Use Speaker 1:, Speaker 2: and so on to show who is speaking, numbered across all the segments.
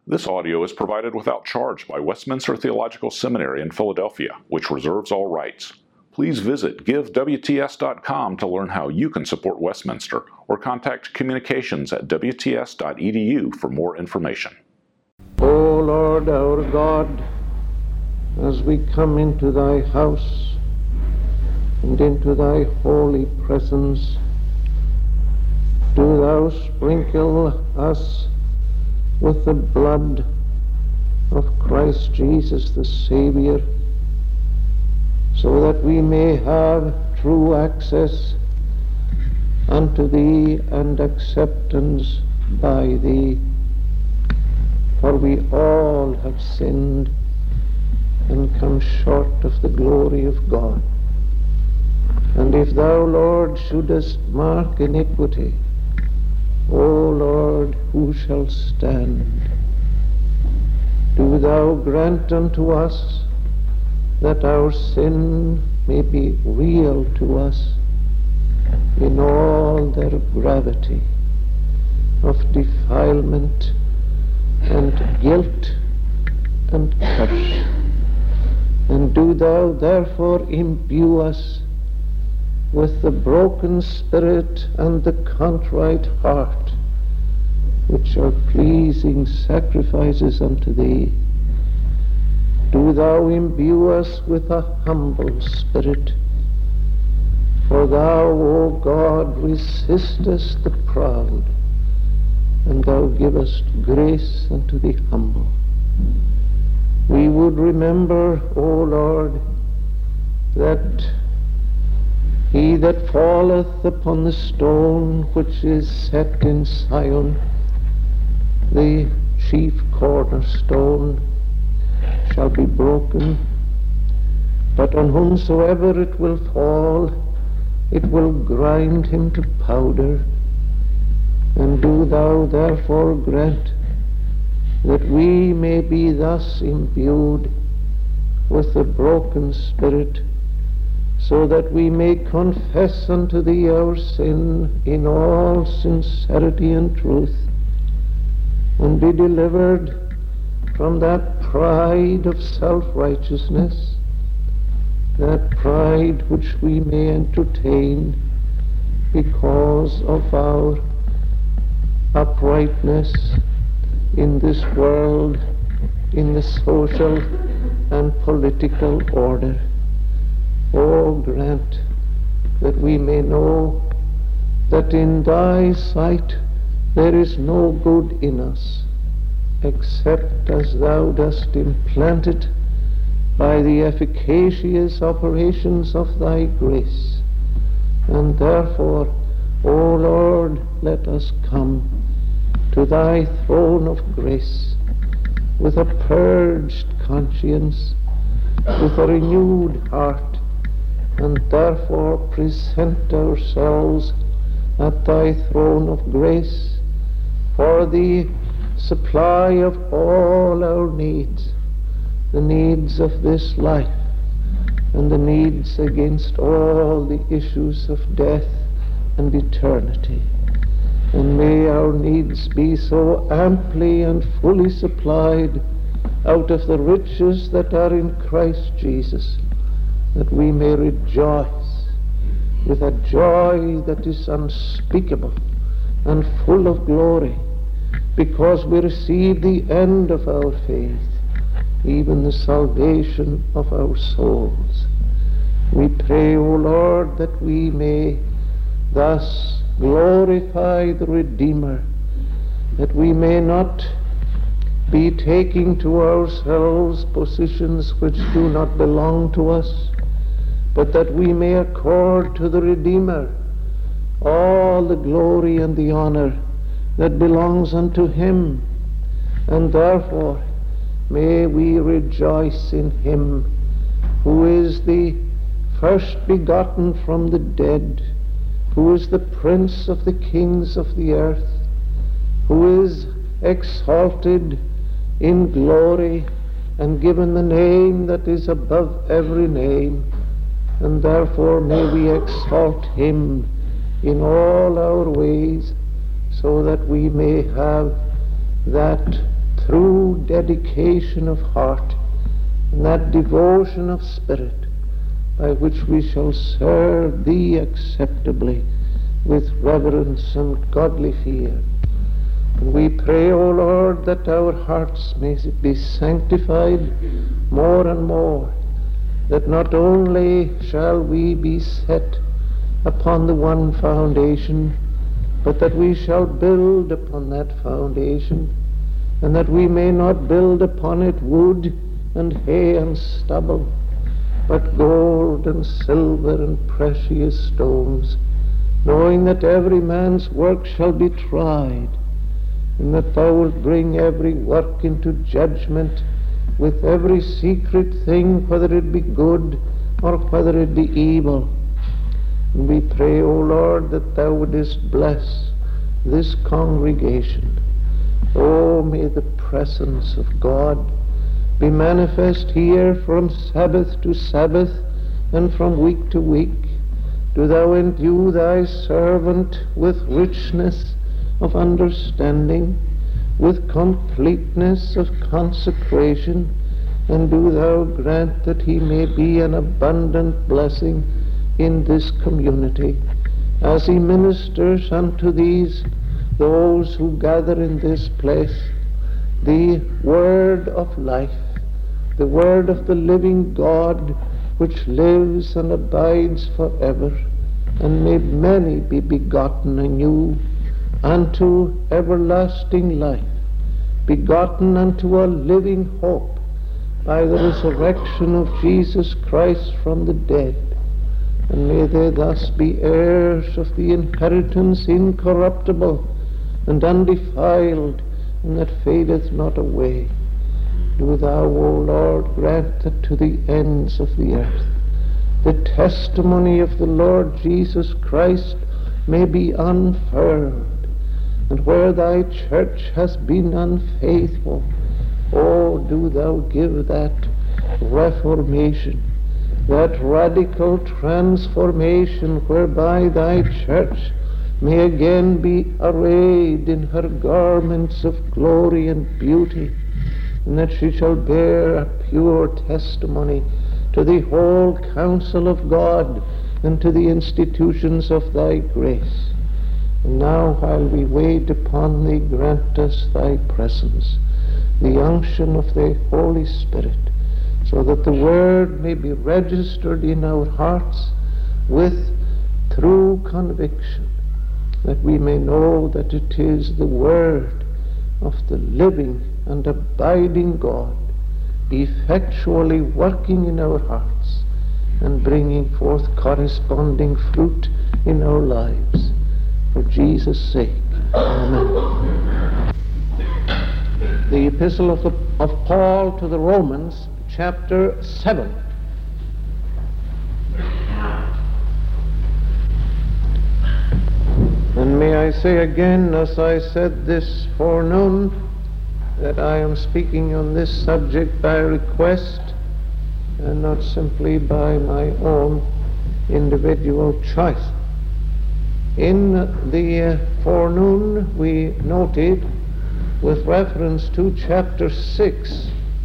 Speaker 1: This audio is provided without charge by Westminster Theological Seminary in Philadelphia, which reserves all rights. Please visit givewts.com to learn how you can support Westminster, or contact communications at wts.edu for more information.
Speaker 2: O Lord our God, as we come into thy house and into thy holy presence, do thou sprinkle us with the blood of Christ Jesus the Savior, so that we may have true access unto thee and acceptance by thee. For we all have sinned and come short of the glory of God. And if thou, Lord, shouldest mark iniquity, O Lord, who shall stand? Do thou grant unto us that our sin may be real to us in all their gravity of defilement and guilt and curse. And do thou therefore imbue us with the broken spirit and the contrite heart, which are pleasing sacrifices unto thee. Do thou imbue us with a humble spirit, for thou, O God, resistest the proud, and thou givest grace unto the humble. We would remember, O Lord, that he that falleth upon the stone which is set in Zion, the chief cornerstone, shall be broken, but on whomsoever it will fall, it will grind him to powder. And do thou therefore grant that we may be thus imbued with the broken spirit, so that we may confess unto thee our sin in all sincerity and truth, and be delivered from that pride of self-righteousness, that pride which we may entertain because of our uprightness in this world, in the social and political order. O grant that we may know that in thy sight there is no good in us, except as thou dost implant it by the efficacious operations of thy grace. And therefore, O Lord, let us come to thy throne of grace with a purged conscience, with a renewed heart, and therefore present ourselves at thy throne of grace for the supply of all our needs, the needs of this life and the needs against all the issues of death and eternity. And may our needs be so amply and fully supplied out of the riches that are in Christ Jesus, that we may rejoice with a joy that is unspeakable and full of glory, because we receive the end of our faith, even the salvation of our souls. We pray, O Lord, that we may thus glorify the Redeemer, that we may not be taking to ourselves positions which do not belong to us, but that we may accord to the Redeemer all the glory and the honor that belongs unto him. And therefore may we rejoice in him who is the first begotten from the dead, who is the Prince of the kings of the earth, who is exalted in glory and given the name that is above every name. And therefore may we exalt him in all our ways, so that we may have that true dedication of heart and that devotion of spirit by which we shall serve Thee acceptably with reverence and godly fear. And we pray, O Lord, that our hearts may be sanctified more and more, that not only shall we be set upon the one foundation, but that we shall build upon that foundation, and that we may not build upon it wood and hay and stubble, but gold and silver and precious stones, knowing that every man's work shall be tried, and that Thou wilt bring every work into judgment with every secret thing, whether it be good or whether it be evil. And we pray, O Lord, that Thou wouldest bless this congregation. Oh, may the presence of God be manifest here from Sabbath to Sabbath and from week to week. Do Thou endue Thy servant with richness of understanding, with completeness of consecration, and do Thou grant that he may be an abundant blessing in this community as he ministers unto those who gather in this place the word of life, the word of the living God, which lives and abides forever. And may many be begotten anew unto everlasting life, begotten unto a living hope by the resurrection of Jesus Christ from the dead. And may they thus be heirs of the inheritance incorruptible and undefiled, and that fadeth not away. Do Thou, O Lord, grant that to the ends of the earth the testimony of the Lord Jesus Christ may be unfurled, and where Thy church has been unfaithful, oh, do Thou give that reformation, that radical transformation whereby Thy church may again be arrayed in her garments of glory and beauty, and that she shall bear a pure testimony to the whole counsel of God and to the institutions of Thy grace. And now, while we wait upon Thee, grant us Thy presence, the unction of Thy Holy Spirit, so that the Word may be registered in our hearts with true conviction, that we may know that it is the Word of the living and abiding God, effectually working in our hearts and bringing forth corresponding fruit in our lives. For Jesus' sake. Amen. The Epistle of Paul to the Romans, chapter 7. And may I say again, as I said this forenoon, that I am speaking on this subject by request and not simply by my own individual choice. In the forenoon we noted, with reference to chapter 6,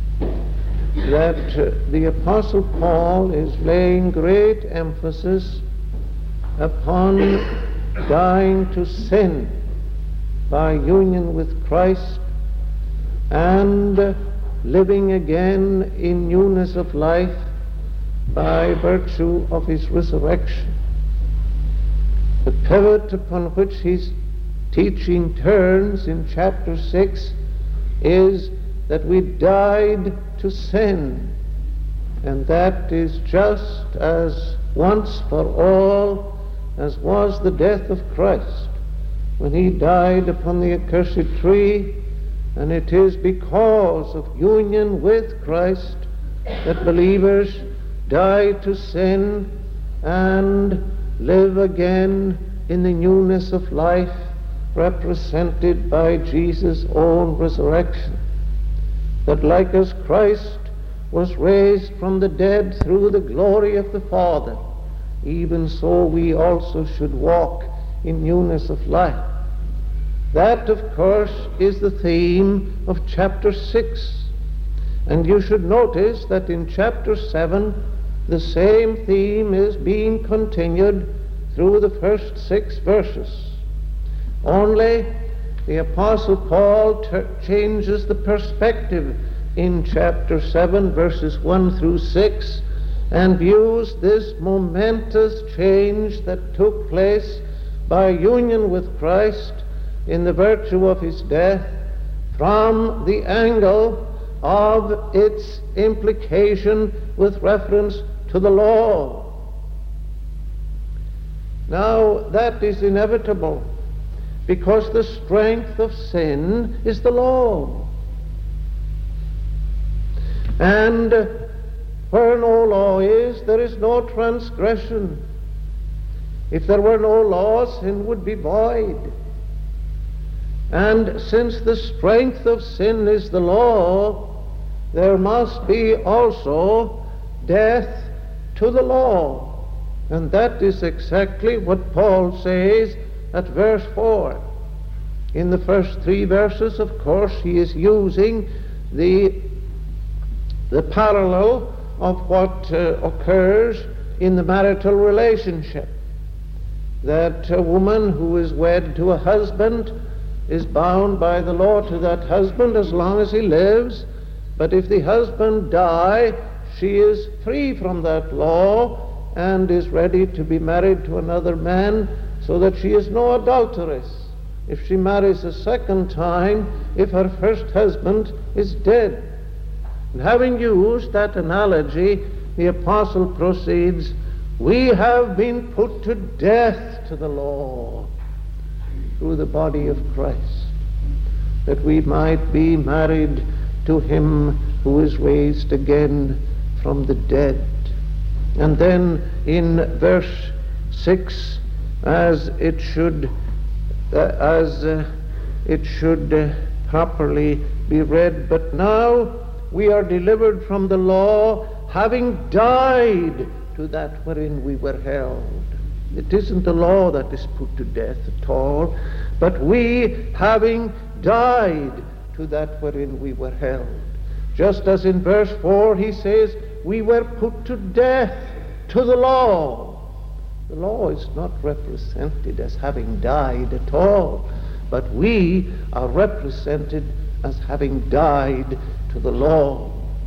Speaker 2: that the Apostle Paul is laying great emphasis upon dying to sin by union with Christ and living again in newness of life by virtue of his resurrection. The pivot upon which his teaching turns in chapter 6 is that we died to sin, and that is just as once for all as was the death of Christ when he died upon the accursed tree. And it is because of union with Christ that believers die to sin and live again in the newness of life represented by Jesus' own resurrection. That like as Christ was raised from the dead through the glory of the Father, even so we also should walk in newness of life. That, of course, is the theme of chapter 6. And you should notice that in chapter 7, the same theme is being continued through the first 6 verses. Only the Apostle Paul changes the perspective in chapter 7, verses 1 through 6, and views this momentous change that took place by union with Christ in the virtue of his death from the angle of its implication with reference to the law. Now, that is inevitable, because the strength of sin is the law. And where no law is, there is no transgression. If there were no law, sin would be void. And since the strength of sin is the law, there must be also death to the law. And that is exactly what Paul says at verse 4. In the first 3 verses, of course, he is using the parallel of what occurs in the marital relationship. That a woman who is wed to a husband is bound by the law to that husband as long as he lives, but if the husband die, she is free from that law and is ready to be married to another man, so that she is no adulteress if she marries a second time, if her first husband is dead. And having used that analogy, the apostle proceeds, we have been put to death to the law through the body of Christ, that we might be married to him who is raised again from the dead. And then in verse 6, as it should properly be read, but now we are delivered from the law, having died to that wherein we were held. It isn't the law that is put to death at all, but we, having died to that wherein we were held. Just as in verse 4 he says, we were put to death to the law. The law is not represented as having died at all, but we are represented as having died to the law.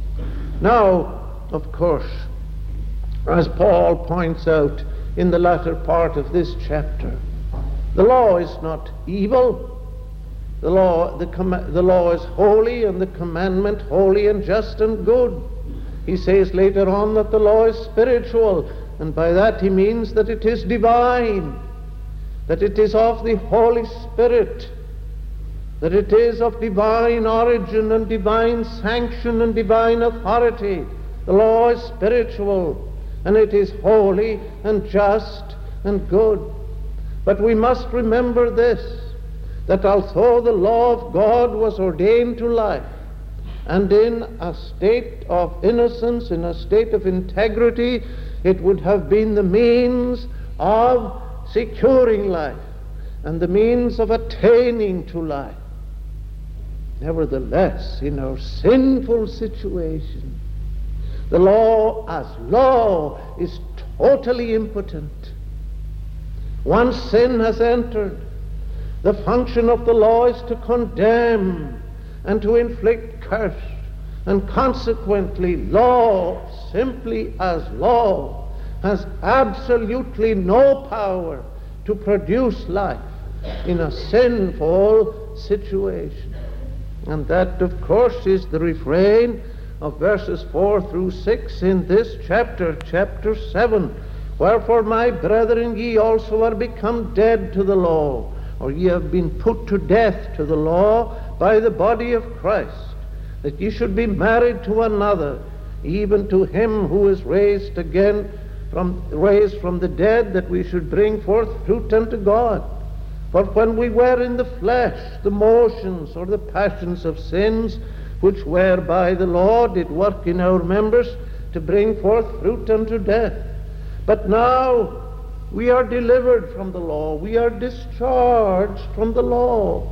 Speaker 2: Now, of course, as Paul points out in the latter part of this chapter, the law is not evil. The law is holy, and the commandment holy and just and good. He says later on that the law is spiritual, and by that he means that it is divine, that it is of the Holy Spirit, that it is of divine origin and divine sanction and divine authority. The law is spiritual, and it is holy and just and good. But we must remember this, that although the law of God was ordained to life, and in a state of innocence, in a state of integrity, it would have been the means of securing life and the means of attaining to life. Nevertheless, in our sinful situation, the law as law is totally impotent. Once sin has entered, the function of the law is to condemn and to inflict curse, and consequently law, simply as law, has absolutely no power to produce life in a sinful situation. And that, of course, is the refrain of verses 4 through 6 in this chapter, chapter 7. Wherefore, my brethren, ye also are become dead to the law, or ye have been put to death to the law by the body of Christ, that ye should be married to another, even to him who is raised from the dead, that we should bring forth fruit unto God. For when we were in the flesh, the motions or the passions of sins, which were by the law, did work in our members to bring forth fruit unto death. But now we are delivered from the law, we are discharged from the law,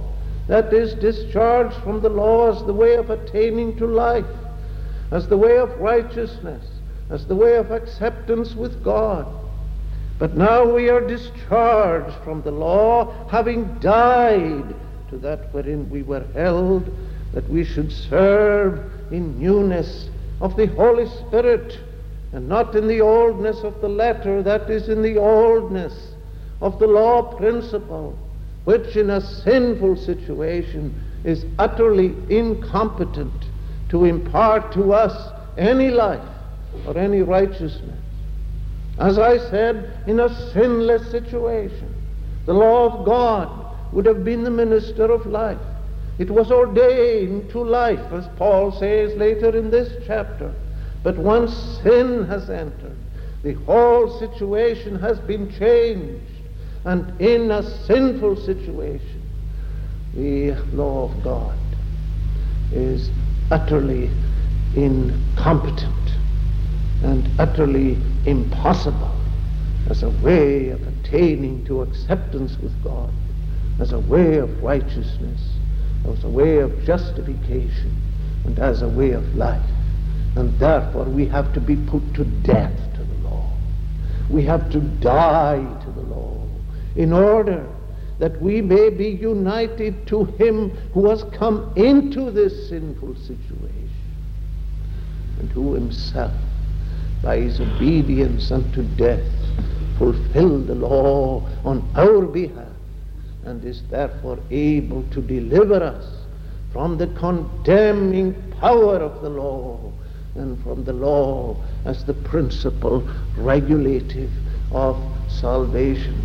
Speaker 2: that is discharged from the law as the way of attaining to life, as the way of righteousness, as the way of acceptance with God. But now we are discharged from the law, having died to that wherein we were held, that we should serve in newness of the Holy Spirit, and not in the oldness of the letter, that is, in the oldness of the law principle, which in a sinful situation is utterly incompetent to impart to us any life or any righteousness. As I said, in a sinless situation, the law of God would have been the minister of life. It was ordained to life, as Paul says later in this chapter. But once sin has entered, the whole situation has been changed. And in a sinful situation, the law of God is utterly incompetent and utterly impossible as a way of attaining to acceptance with God, as a way of righteousness, as a way of justification, and as a way of life. And therefore we have to be put to death to the law. We have to die to the law in order that we may be united to him who has come into this sinful situation, and who himself, by his obedience unto death, fulfilled the law on our behalf, and is therefore able to deliver us from the condemning power of the law, and from the law as the principal regulative of salvation.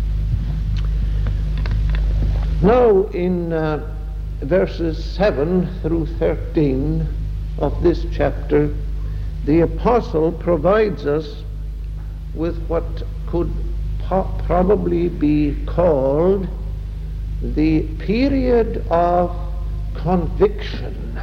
Speaker 2: Now in verses 7 through 13 of this chapter, the apostle provides us with what could probably be called the period of conviction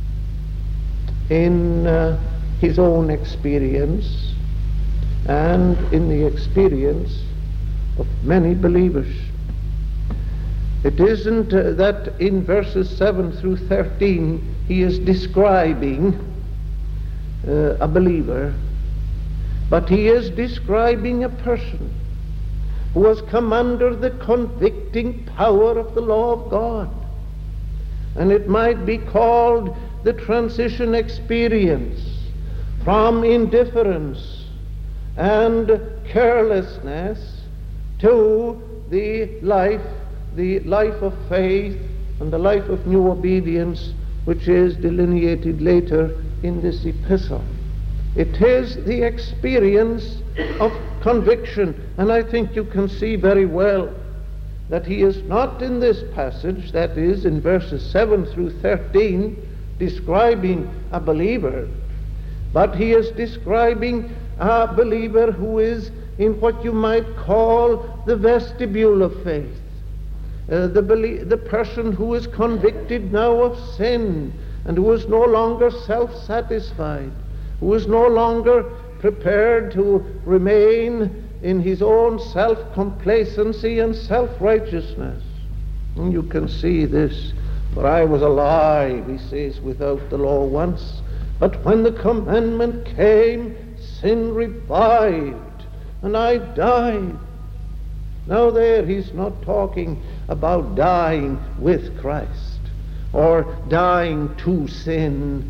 Speaker 2: in his own experience and in the experience of many believers. It isn't that in verses 7 through 13 he is describing a believer, but he is describing a person who has come under the convicting power of the law of God. And it might be called the transition experience from indifference and carelessness to the life of faith and the life of new obedience, which is delineated later in this epistle. It is the experience of conviction, and I think you can see very well that he is not in this passage, that is in verses 7 through 13, describing a believer, but he is describing a believer who is in what you might call the vestibule of faith. The person who is convicted now of sin, and who is no longer self-satisfied, who is no longer prepared to remain in his own self-complacency and self-righteousness. And you can see this. For I was alive, he says, without the law once, but when the commandment came, sin revived, and I died. Now there he's not talking about dying with Christ, or dying to sin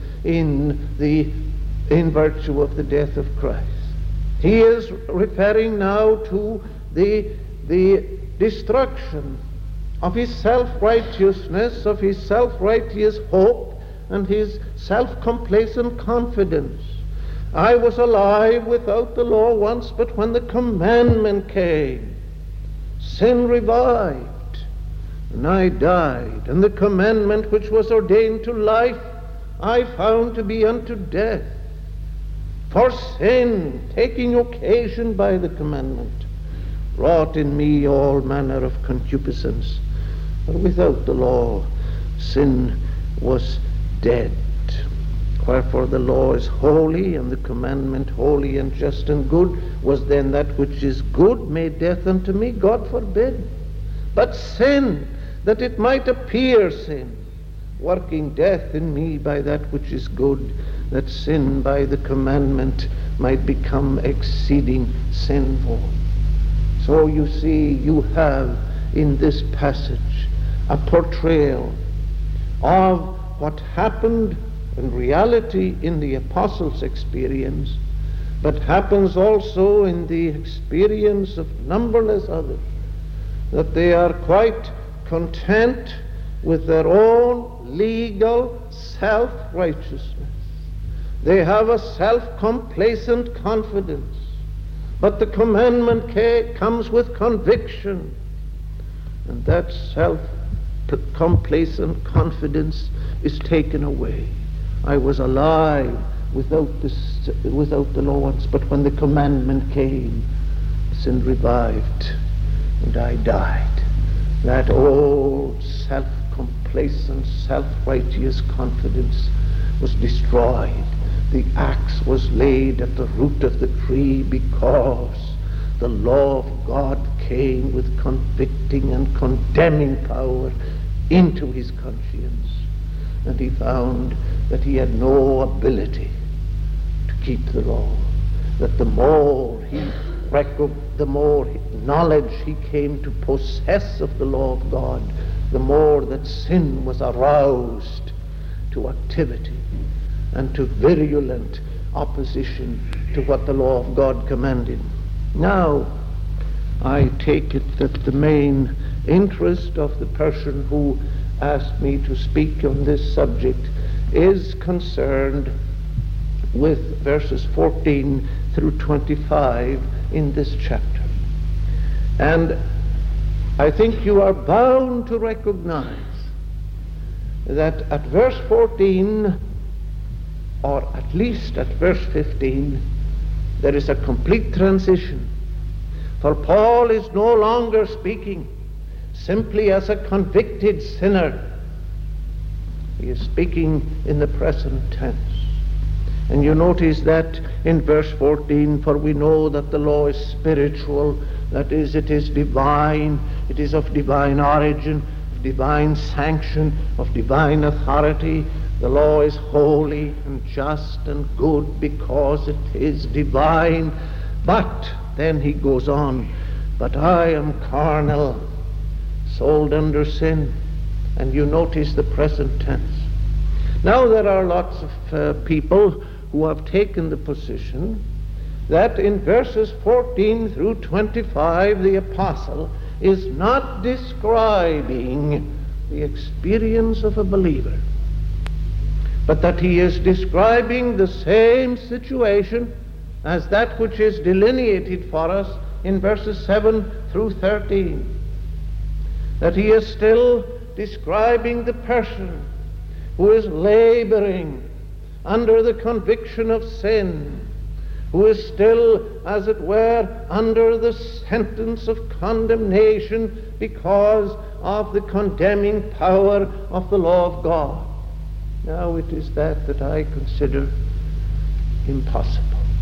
Speaker 2: in virtue of the death of Christ. He is referring now to the destruction of his self-righteousness, of his self-righteous hope, and his self-complacent confidence. I was alive without the law once, but when the commandment came, sin revived, and I died, and the commandment which was ordained to life I found to be unto death. For sin, taking occasion by the commandment, wrought in me all manner of concupiscence. But without the law, sin was dead. Wherefore the law is holy, and the commandment holy and just and good. Was then that which is good made death unto me? God forbid. But sin, that it might appear sin, working death in me by that which is good, that sin by the commandment might become exceeding sinful. So you see, you have in this passage a portrayal of what happened in reality in the apostles' experience, but happens also in the experience of numberless others, that they are quite content with their own legal self-righteousness. They have a self-complacent confidence, but the commandment comes with conviction, and that self-complacent confidence is taken away. I was alive without the law once, but when the commandment came, sin revived, and I died. That old self-complacent, self-righteous confidence was destroyed. The axe was laid at the root of the tree, because the law of God came with convicting and condemning power into his conscience, and he found that he had no ability to keep the law, that the more knowledge he came to possess of the law of God, the more that sin was aroused to activity and to virulent opposition to what the law of God commanded. Now, I take it that the main interest of the person who asked me to speak on this subject is concerned with verses 14 through 25 in this chapter. And I think you are bound to recognize that at verse 14, or at least at verse 15, there is a complete transition. For Paul is no longer speaking simply as a convicted sinner. He is speaking in the present tense. And you notice that in verse 14, for we know that the law is spiritual, that is, it is divine, it is of divine origin, of divine sanction, of divine authority. The law is holy and just and good because it is divine. But then he goes on, but I am carnal, sold under sin. And you notice the present tense. Now there are lots of people who have taken the position that in verses 14 through 25 the apostle is not describing the experience of a believer, but that he is describing the same situation as that which is delineated for us in verses 7 through 13. That he is still describing the person who is laboring under the conviction of sin, who is still, as it were, under the sentence of condemnation because of the condemning power of the law of God. Now it is that I consider impossible.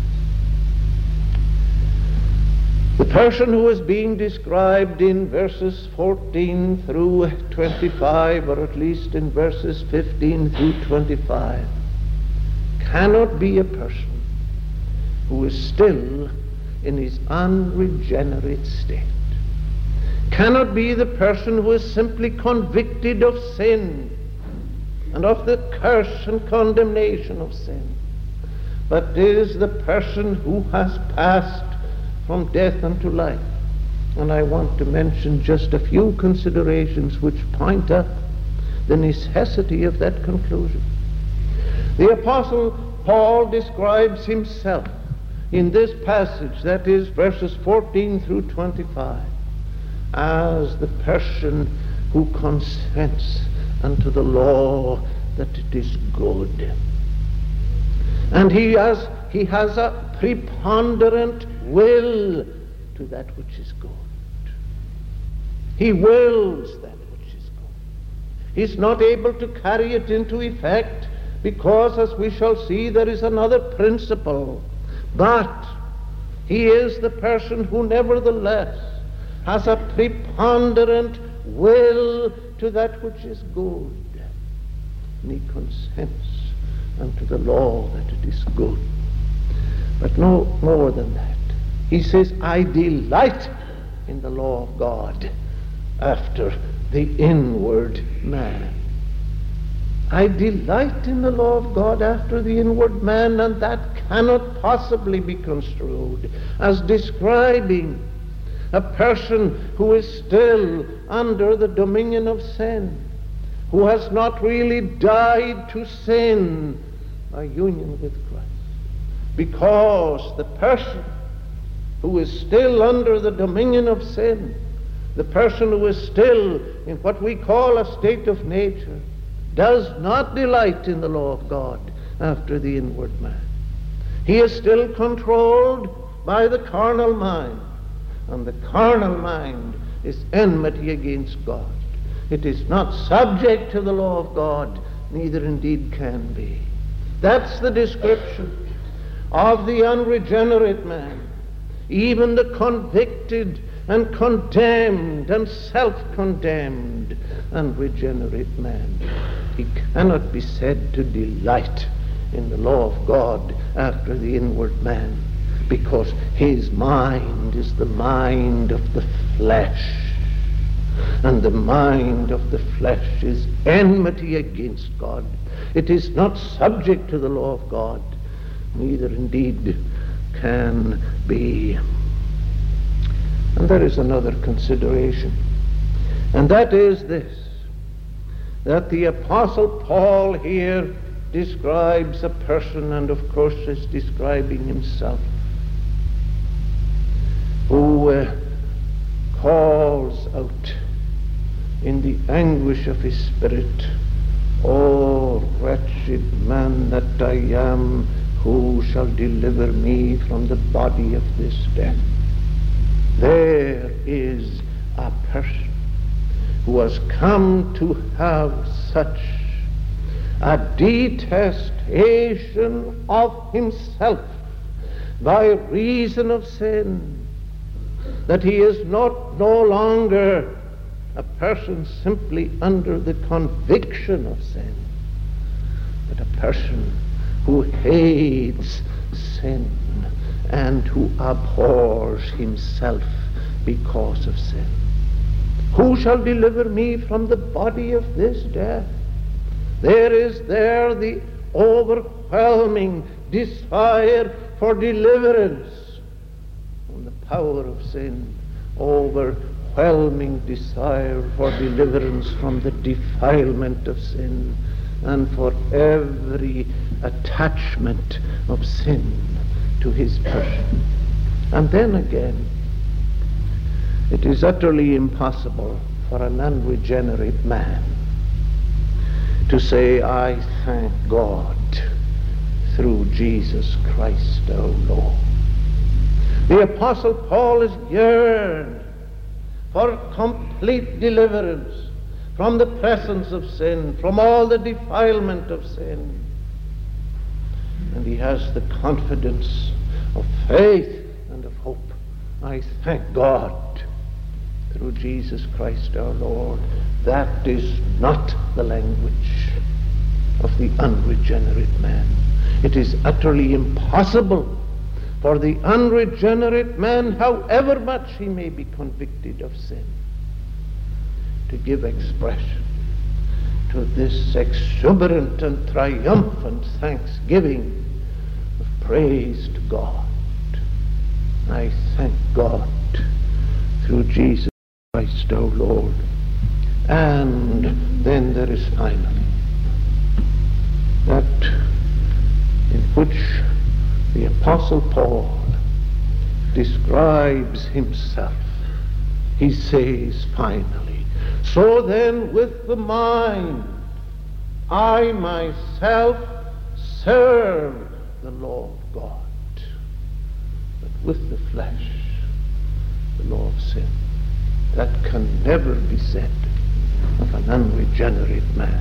Speaker 2: The person who is being described in verses 14 through 25, or at least in verses 15 through 25, cannot be a person who is still in his unregenerate state, cannot be the person who is simply convicted of sin and of the curse and condemnation of sin, but is the person who has passed from death unto life. And I want to mention just a few considerations which point out the necessity of that conclusion. The Apostle Paul describes himself in this passage, that is verses 14 through 25, as the person who consents unto the law that it is good. And he has a preponderant will to that which is good. He wills that which is good. He's not able to carry it into effect because, as we shall see, there is another principle. But he is the person who nevertheless has a preponderant will to that which is good, and he consents unto the law that it is good. But no more than that. He says, I delight in the law of God after the inward man. I delight in the law of God after the inward man, and that cannot possibly be construed as describing a person who is still under the dominion of sin, who has not really died to sin by union with Christ. Because the person who is still under the dominion of sin, the person who is still in what we call a state of nature, does not delight in the law of God after the inward man. He is still controlled by the carnal mind, and the carnal mind is enmity against God. It is not subject to the law of God, neither indeed can be. That's the description of the unregenerate man, even the convicted and condemned and self-condemned unregenerate man. He cannot be said to delight in the law of God after the inward man, because his mind is the mind of the flesh, and the mind of the flesh is enmity against God. It is not subject to the law of God, neither indeed can be. And there is another consideration, and that is this, that the Apostle Paul here describes a person, and of course is describing himself, who calls out in the anguish of his spirit, "O wretched man that I am, who shall deliver me from the body of this death?" There is a person who has come to have such a detestation of himself by reason of sin that he is no longer a person simply under the conviction of sin, but a person who hates sin and who abhors himself because of sin. Who shall deliver me from the body of this death? There is there the overwhelming desire for deliverance from the power of sin, overwhelming desire for deliverance from the defilement of sin, and for every attachment of sin to his person. And then again, it is utterly impossible for an unregenerate man to say, "I thank God through Jesus Christ our Lord." The Apostle Paul is yearned for complete deliverance from the presence of sin, from all the defilement of sin. And he has the confidence of faith and of hope. I thank God through Jesus Christ our Lord. That is not the language of the unregenerate man. It is utterly impossible for the unregenerate man, however much he may be convicted of sin, to give expression to this exuberant and triumphant thanksgiving of praise to God. I thank God through Jesus Christ our Lord. And then there is finally that in which the Apostle Paul describes himself. He says finally, "So then with the mind I myself serve the law of God, but with the flesh the law of sin." That can never be said of an unregenerate man.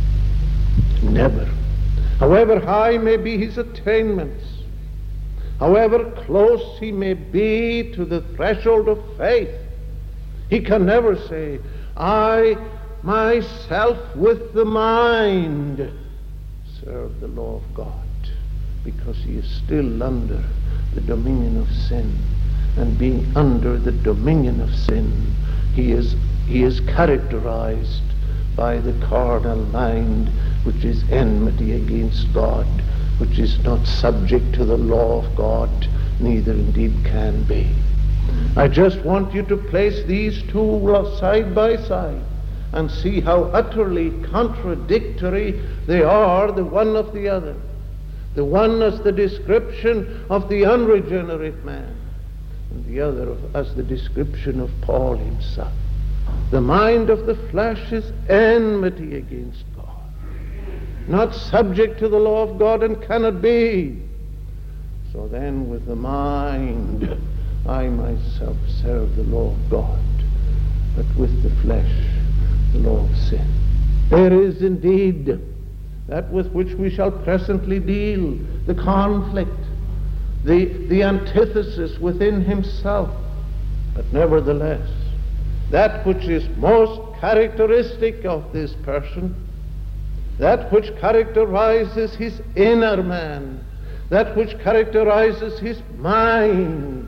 Speaker 2: Never. However high may be his attainments, however close he may be to the threshold of faith, he can never say, "I myself with the mind serve the law of God, because he is still under the dominion of sin. And being under the dominion of sin, he is characterized by the carnal mind, which is enmity against God, which is not subject to the law of God, neither indeed can be. I just want you to place these two side by side and see how utterly contradictory they are, the one of the other. The one as the description of the unregenerate man, and the other as the description of Paul himself. The mind of the flesh is enmity against God, not subject to the law of God, and cannot be. So then with the mind I myself serve the law of God, but with the flesh the law of sin. There is indeed that with which we shall presently deal, the conflict, the antithesis within himself. But nevertheless, that which is most characteristic of this person, that which characterizes his inner man, that which characterizes his mind,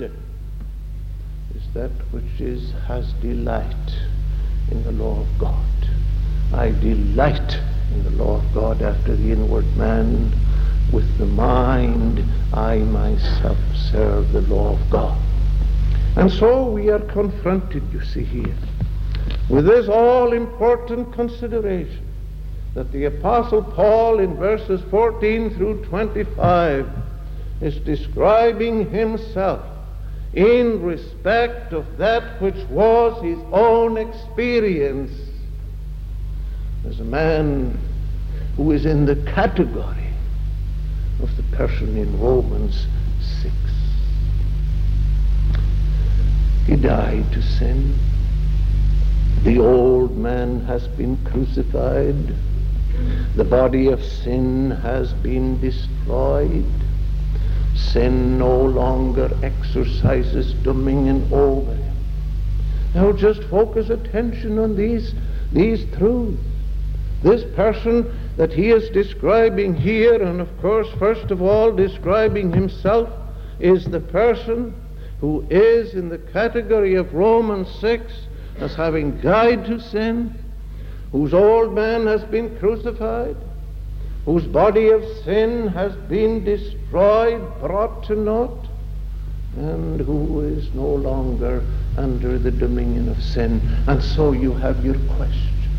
Speaker 2: is that which has delight in the law of God. I delight in the law of God after the inward man. With the mind I myself serve the law of God. And so we are confronted, you see here, with this all-important consideration that the Apostle Paul in verses 14 through 25 is describing himself in respect of that which was his own experience as a man who is in the category of the person in Romans 6. He died to sin. The old man has been crucified. The body of sin has been destroyed. Sin no longer exercises dominion over him. Now just focus attention on these truths. This person that he is describing here, and of course first of all describing himself, is the person who is in the category of Romans 6 as having died to sin, whose old man has been crucified, whose body of sin has been destroyed, brought to naught, and who is no longer under the dominion of sin. And so you have your question.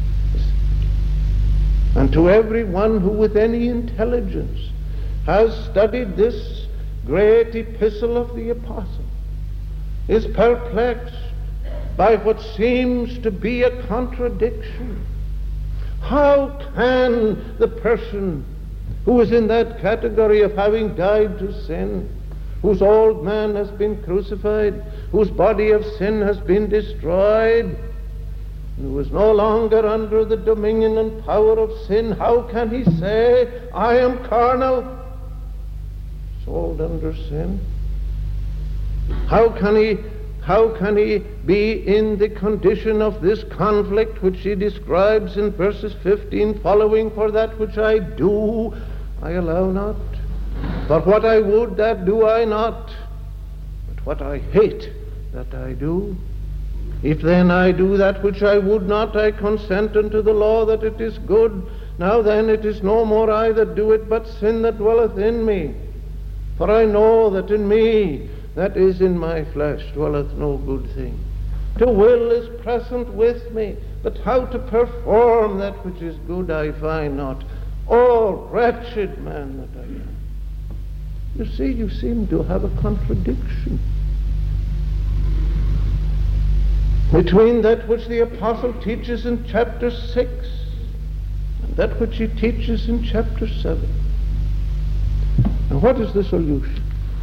Speaker 2: And to everyone who with any intelligence has studied this great epistle of the apostle, is perplexed by what seems to be a contradiction. How can the person who is in that category of having died to sin, whose old man has been crucified, whose body of sin has been destroyed, who is no longer under the dominion and power of sin, how can he say, I am carnal, sold under sin? How can he be in the condition of this conflict which he describes in verses 15 following? For that which I do, I allow not. For what I would, that do I not. But what I hate, that I do. If then I do that which I would not, I consent unto the law that it is good. Now then it is no more I that do it, but sin that dwelleth in me. For I know that in me, that is in my flesh, dwelleth no good thing. To will is present with me, but how to perform that which is good I find not. Oh, wretched man that I am. You see, you seem to have a contradiction between that which the apostle teaches in chapter 6 and that which he teaches in chapter 7. And what is the solution?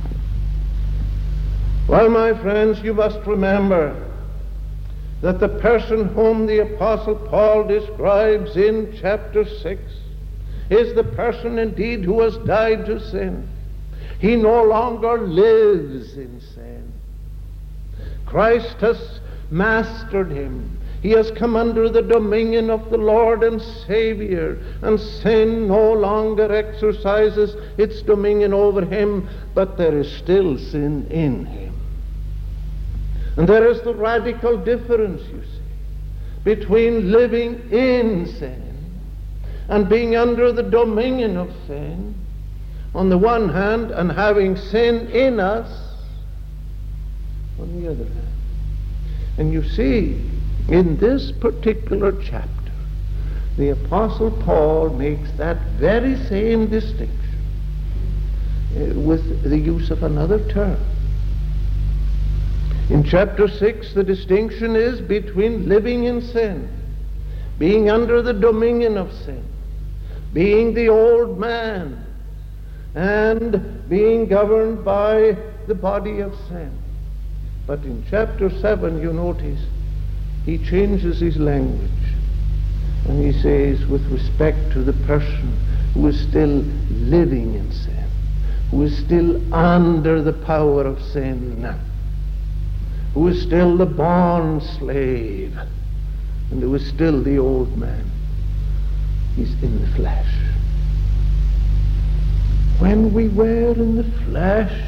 Speaker 2: Well, my friends, you must remember that the person whom the apostle Paul describes in chapter 6 is the person indeed who has died to sin. He no longer lives in sin. Christ has mastered him. He has come under the dominion of the Lord and Savior, and sin no longer exercises its dominion over him, but there is still sin in him. And there is the radical difference, you see, between living in sin and being under the dominion of sin on the one hand, and having sin in us on the other hand. And you see, in this particular chapter, the Apostle Paul makes that very same distinction with the use of another term. In chapter 6, the distinction is between living in sin, being under the dominion of sin, being the old man, and being governed by the body of sin. But in chapter 7, you notice, he changes his language, and he says, with respect to the person who is still living in sin, who is still under the power of sin, who is still the bond slave, and who is still the old man, he's in the flesh. When we were in the flesh,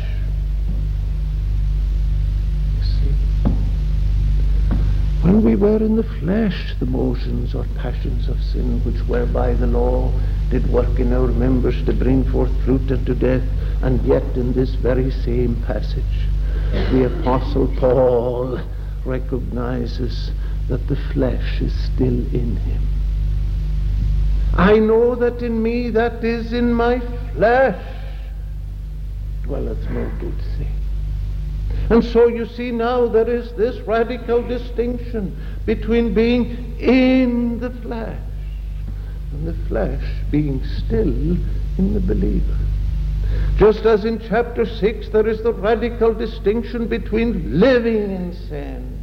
Speaker 2: when we were in the flesh, the motions or passions of sin, which were by the law, did work in our members to bring forth fruit unto death. And yet in this very same passage, the Apostle Paul recognizes that the flesh is still in him. I know that in me, that is in my flesh, dwelleth no good thing. And so you see now there is this radical distinction between being in the flesh and the flesh being still in the believer. Just as in chapter 6 there is the radical distinction between living in sin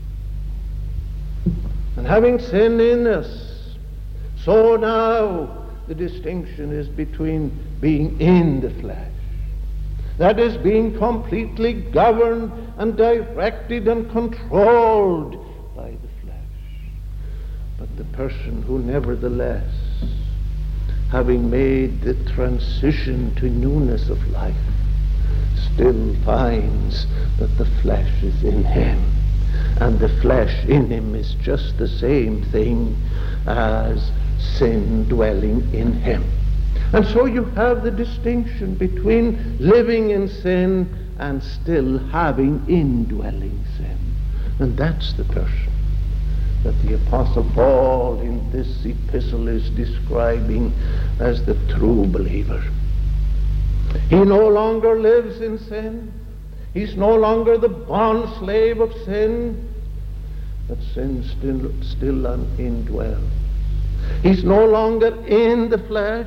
Speaker 2: and having sin in us, so now the distinction is between being in the flesh, that is, being completely governed and directed and controlled by the flesh. But the person who nevertheless, having made the transition to newness of life, still finds that the flesh is in him, and the flesh in him is just the same thing as sin dwelling in him. And so you have the distinction between living in sin and still having indwelling sin. And that's the person that the Apostle Paul in this epistle is describing as the true believer. He no longer lives in sin. He's no longer the bond slave of sin, but sin still indwells. He's no longer in the flesh,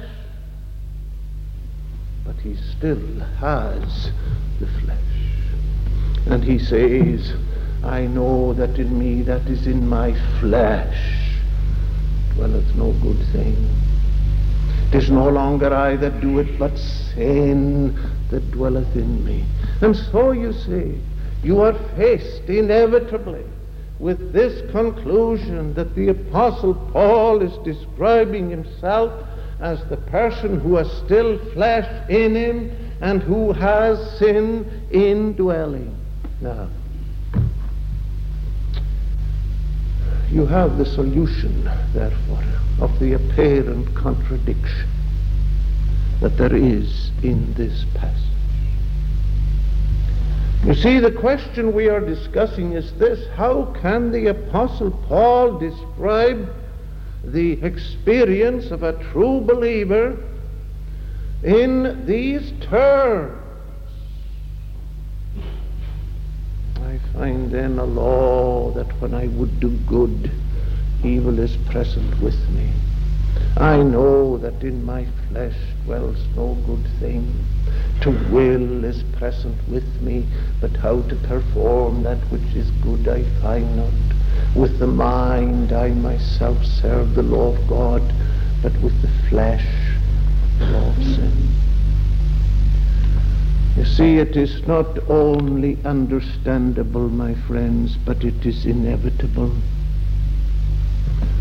Speaker 2: but he still has the flesh. And he says, I know that in me, that is in my flesh, dwelleth no good thing. It is no longer I that do it, but sin that dwelleth in me. And so you see, you are faced inevitably with this conclusion that the Apostle Paul is describing himself as the person who has still flesh in him and who has sin indwelling. Now, you have the solution, therefore, of the apparent contradiction that there is in this passage. You see, the question we are discussing is this: how can the Apostle Paul describe the experience of a true believer in these terms? I find then a law that when I would do good, evil is present with me. I know that in my flesh dwells no good thing. To will is present with me, but how to perform that which is good I find not. With the mind I myself serve the law of God, but with the flesh the law of sin. You see, it is not only understandable, my friends, but it is inevitable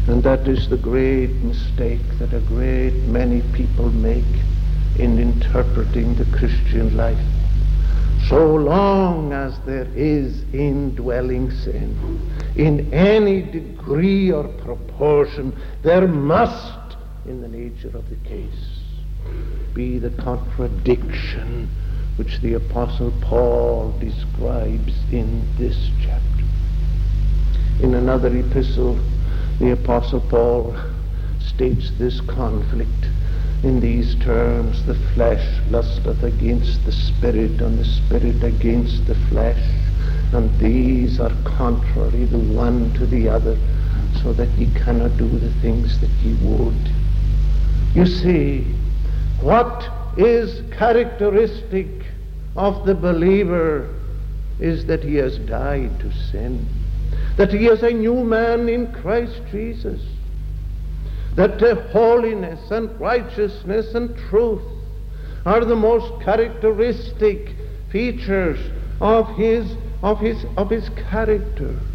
Speaker 2: And that is the great mistake that a great many people make in interpreting the Christian life. So long as there is indwelling sin, in any degree or proportion, there must, in the nature of the case, be the contradiction which the Apostle Paul describes in this chapter. In another epistle, the Apostle Paul states this conflict in these terms: the flesh lusteth against the Spirit, and the Spirit against the flesh, and these are contrary the one to the other, so that ye cannot do the things that ye would. You see, what is characteristic of the believer is that he has died to sin, that he is a new man in Christ Jesus, that holiness and righteousness and truth are the most characteristic features of his character.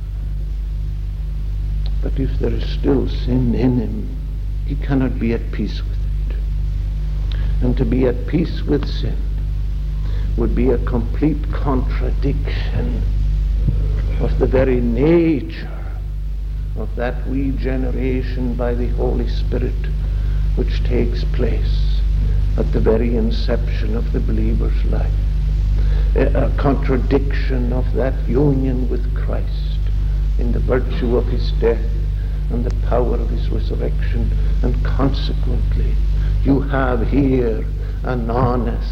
Speaker 2: But if there is still sin in him, he cannot be at peace with it. And to be at peace with sin would be a complete contradiction of the very nature of that regeneration by the Holy Spirit which takes place at the very inception of the believer's life. A contradiction of that union with Christ in the virtue of his death and the power of his resurrection, and consequently you have here an honest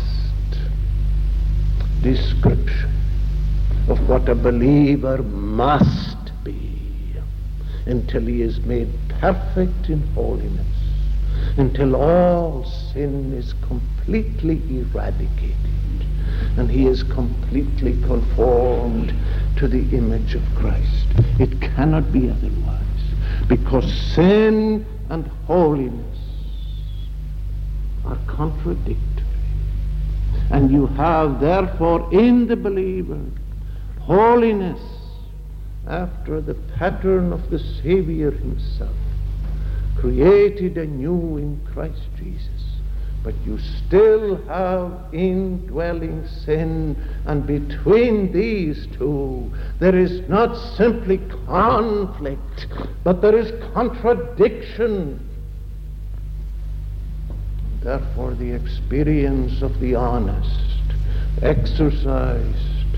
Speaker 2: description of what a believer must be until he is made perfect in holiness, until all sin is completely eradicated and he is completely conformed to the image of Christ. It cannot be otherwise, because sin and holiness are contradictory. And you have therefore in the believer holiness after the pattern of the Savior himself, created anew in Christ Jesus. But you still have indwelling sin, and between these two there is not simply conflict, but there is contradiction. Therefore the experience of the honest, exercised,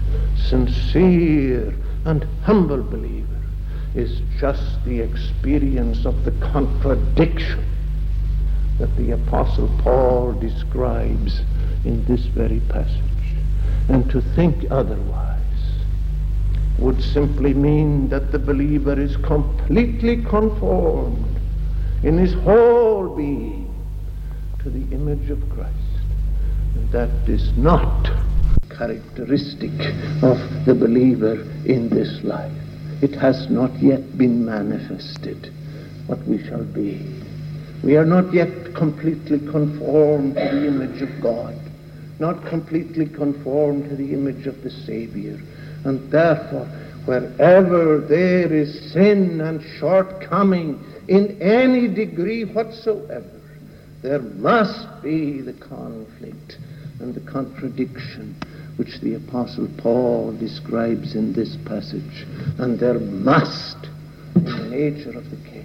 Speaker 2: sincere, and humble believer is just the experience of the contradiction that the Apostle Paul describes in this very passage. And to think otherwise would simply mean that the believer is completely conformed in his whole being to the image of Christ. And that is not characteristic of the believer in this life. It has not yet been manifested what we shall be. We are not yet completely conformed to the image of God, not completely conformed to the image of the Savior. And therefore, wherever there is sin and shortcoming in any degree whatsoever, there must be the conflict and the contradiction which the Apostle Paul describes in this passage. And there must, in the nature of the case,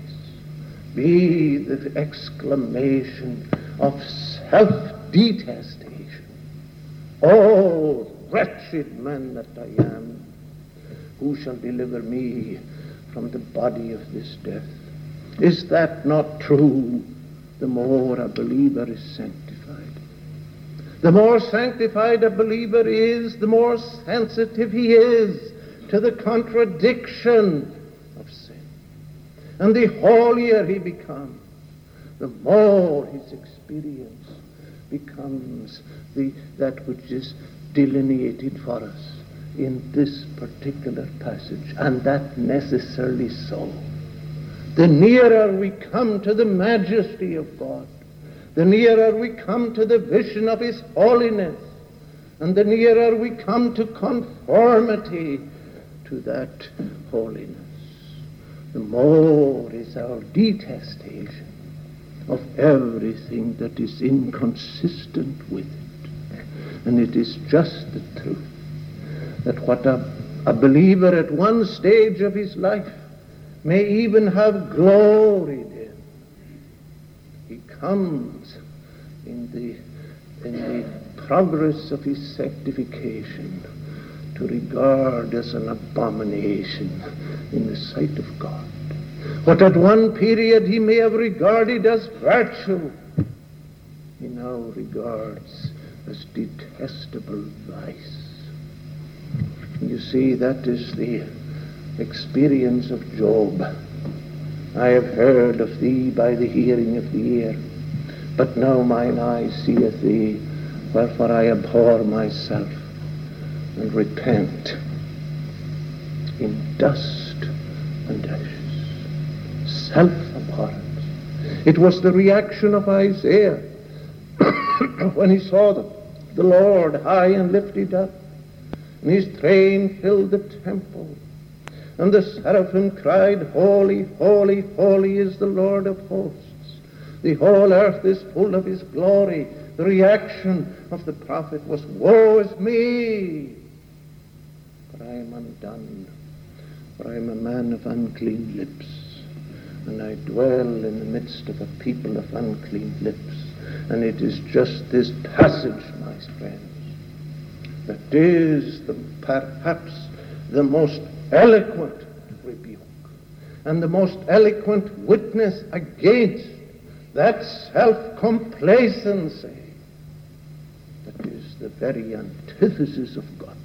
Speaker 2: be the exclamation of self-detestation. Oh, wretched man that I am, who shall deliver me from the body of this death? Is that not true? The more a believer is sanctified. The more sanctified a believer is, the more sensitive he is to the contradiction of sin. And the holier he becomes, the more his experience becomes that which is delineated for us in this particular passage, and that necessarily so. The nearer we come to the majesty of God, the nearer we come to the vision of his holiness, and the nearer we come to conformity to that holiness, the more is our detestation of everything that is inconsistent with it. And it is just the truth that what a believer at one stage of his life may even have gloried in, he comes in the progress of his sanctification to regard as an abomination in the sight of God. What at one period he may have regarded as virtue, he now regards as detestable vice. You see, that is the experience of Job. I have heard of thee by the hearing of the ear, but now mine eye seeth thee, wherefore I abhor myself and repent in dust and ashes. Self-abhorrence. It was the reaction of Isaiah when he saw the Lord high and lifted up, and his train filled the temple. And the seraphim cried, Holy, holy, holy is the Lord of hosts. The whole earth is full of his glory. The reaction of the prophet was, Woe is me! For I am undone, for I am a man of unclean lips, and I dwell in the midst of a people of unclean lips. And it is just this passage, my friends, that is perhaps the most eloquent rebuke and the most eloquent witness against that self-complacency that is the very antithesis of godliness.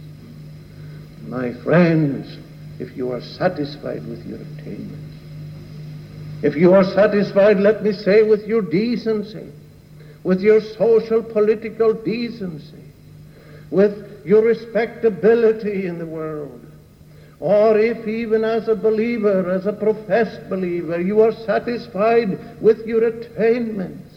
Speaker 2: My friends, if you are satisfied with your attainments, if you are satisfied, let me say, with your decency, with your social political decency, with your respectability in the world, or if even as a believer, as a professed believer, you are satisfied with your attainments,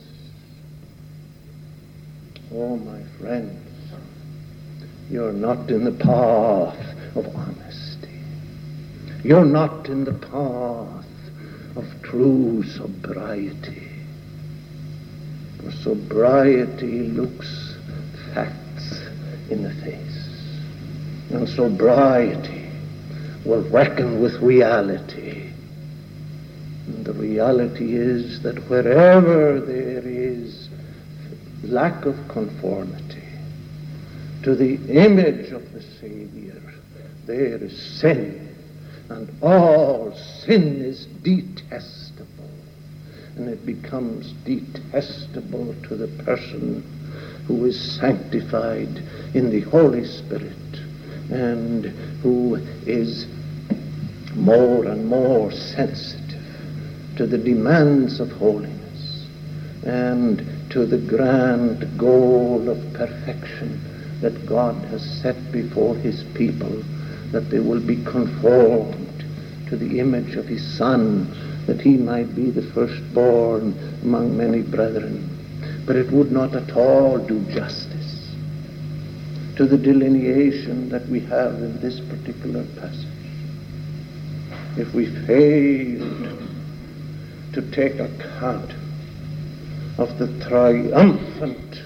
Speaker 2: oh, my friends, you're not in the path of honesty. You're not in the path of true sobriety. For sobriety looks facts in the face, and sobriety will reckon with reality. And the reality is that wherever there is lack of conformity to the image of the Savior, there is sin, and all sin is detestable. And it becomes detestable to the person who is sanctified in the Holy Spirit and who is more and more sensitive to the demands of holiness and to the grand goal of perfection that God has set before his people, that they will be conformed to the image of his Son, that he might be the firstborn among many brethren. But it would not at all do justice to the delineation that we have in this particular passage if we failed to take account of the triumphant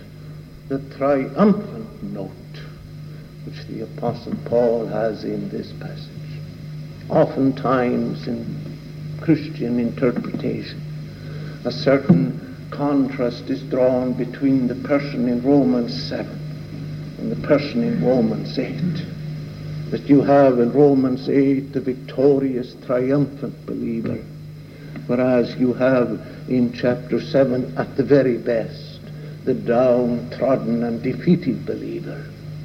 Speaker 2: note which the Apostle Paul has in this passage. Oftentimes in Christian interpretation, a certain contrast is drawn between the person in Romans 7 and the person in Romans 8. That you have in Romans 8 the victorious, triumphant believer, whereas you have in chapter 7, at the very best, the downtrodden and defeated believer.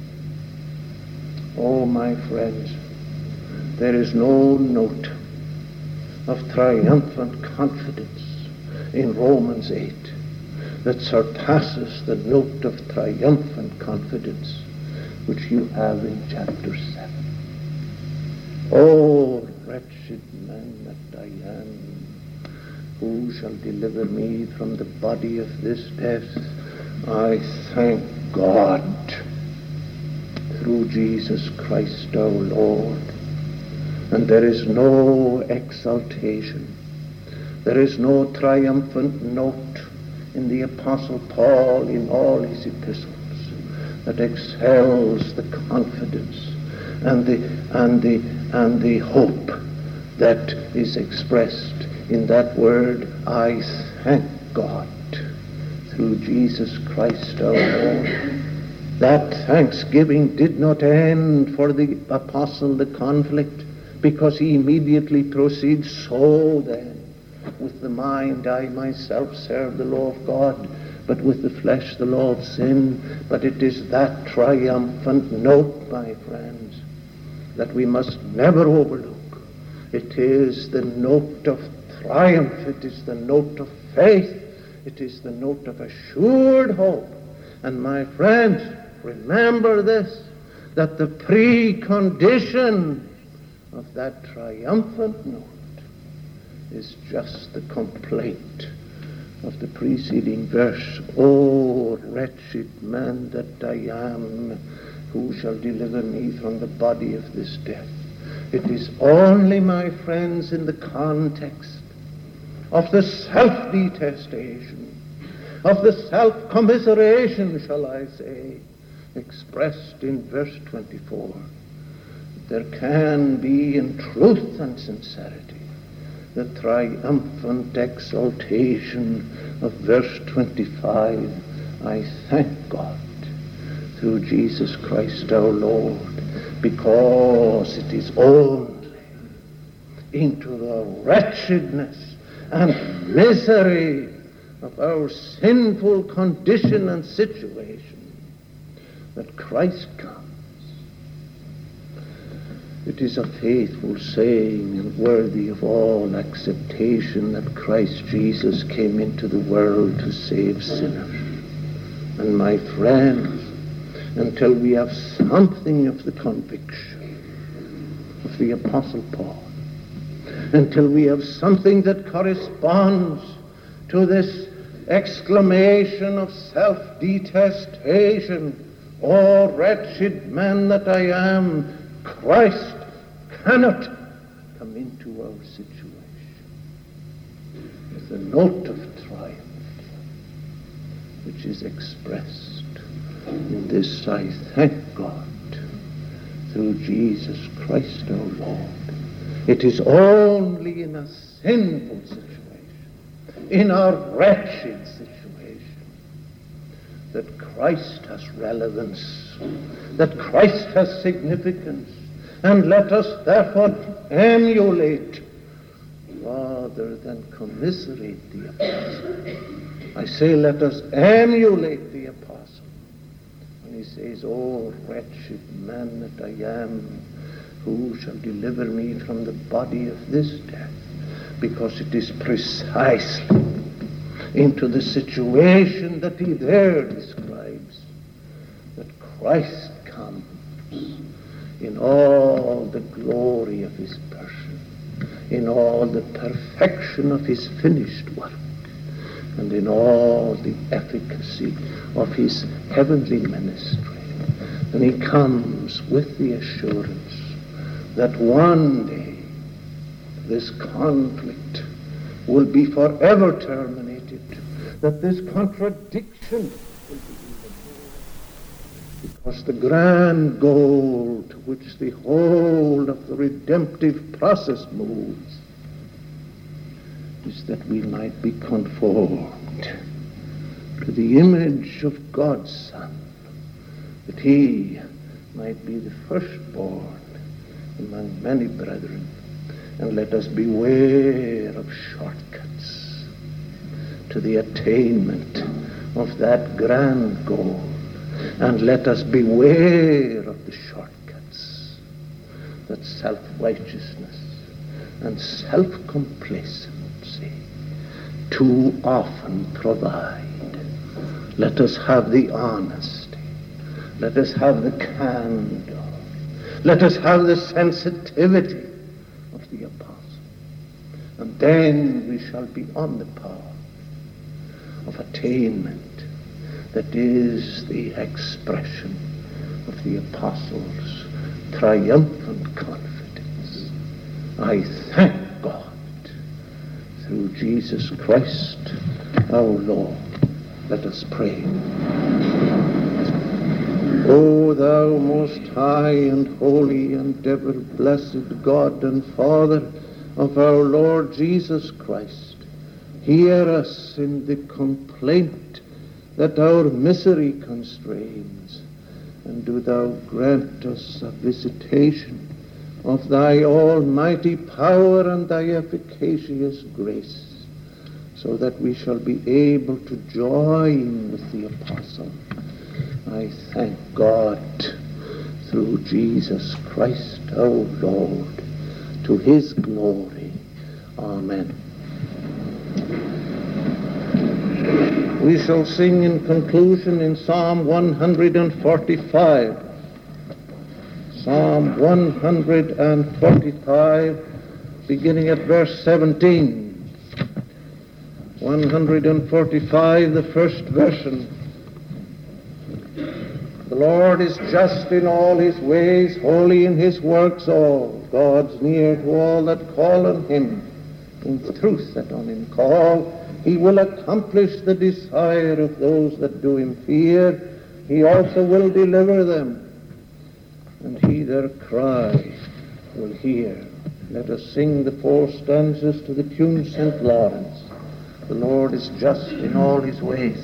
Speaker 2: Oh, my friends, there is no note of triumphant confidence in Romans 8 that surpasses the note of triumphant confidence which you have in chapter 7. Oh, wretched man that I am, who shall deliver me from the body of this death? I thank God through Jesus Christ our Lord. And there is no exaltation. There is no triumphant note in the Apostle Paul in all his epistles that excels the confidence and the hope that is expressed in that word, I thank God through Jesus Christ our Lord. That thanksgiving did not end for the apostle the conflict, because he immediately proceeds, so then, with the mind I myself serve the law of God, but with the flesh the law of sin. But it is that triumphant note, my friends, that we must never overlook. It is the note of triumph. It is the note of faith. It is the note of assured hope. And my friends, remember this, that the precondition of that triumphant note is just the complaint of the preceding verse. O wretched man that I am, who shall deliver me from the body of this death? It is only, my friends, in the context of the self-detestation, of the self-commiseration, shall I say, expressed in verse 24, there can be in truth and sincerity the triumphant exaltation of verse 25, I thank God through Jesus Christ our Lord, because it is only into the wretchedness and misery of our sinful condition and situation that Christ comes. It is a faithful saying and worthy of all acceptation that Christ Jesus came into the world to save sinners. And my friends, until we have something of the conviction of the Apostle Paul, until we have something that corresponds to this exclamation of self-detestation, O wretched man that I am, Christ cannot come into our situation. With a note of triumph which is expressed in this, I thank God through Jesus Christ our Lord. It is only in a sinful situation, in a wretched situation, that Christ has relevance, that Christ has significance. And let us therefore emulate rather than commiserate the apostle. I say let us emulate the apostle when he says, O wretched man that I am, who shall deliver me from the body of this death? Because it is precisely into the situation that he there describes that Christ comes in all the glory of his person, in all the perfection of his finished work, and in all the efficacy of his heavenly ministry. And he comes with the assurance that one day this conflict will be forever terminated, that this contradiction will be because the grand goal to which the whole of the redemptive process moves is that we might be conformed to the image of God's Son, that he might be the firstborn among many brethren. And let us beware of shortcuts to the attainment of that grand goal. And let us beware of the shortcuts that self-righteousness and self-complacency too often provide. Let us have the honesty. Let us have the candor. Let us have the sensitivity of the apostle. And then we shall be on the path of attainment that is the expression of the apostles' triumphant confidence I thank God through Jesus Christ our Lord. Let us pray. O thou most high and holy and ever blessed God and Father of our Lord Jesus Christ, hear us in the complaint that our misery constrains, and do thou grant us a visitation of thy almighty power and thy efficacious grace, so that we shall be able to join with the apostle. I thank God through Jesus Christ our Lord, to his glory. Amen. We shall sing in conclusion in Psalm 145. Psalm 145, beginning at verse 17. 145, the first version. The Lord is just in all his ways, holy in his works all. God's near to all that call on him. In truth that on him call, he will accomplish the desire of those that do him fear. He also will deliver them, and he their cry will hear. Let us sing the 4 stanzas to the tune St. Lawrence. The Lord is just in all his ways.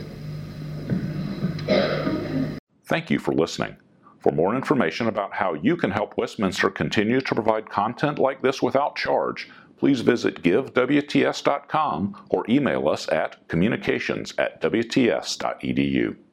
Speaker 1: Thank you for listening. For more information about how you can help Westminster continue to provide content like this without charge, please visit givewts.com or email us at communications@wts.edu.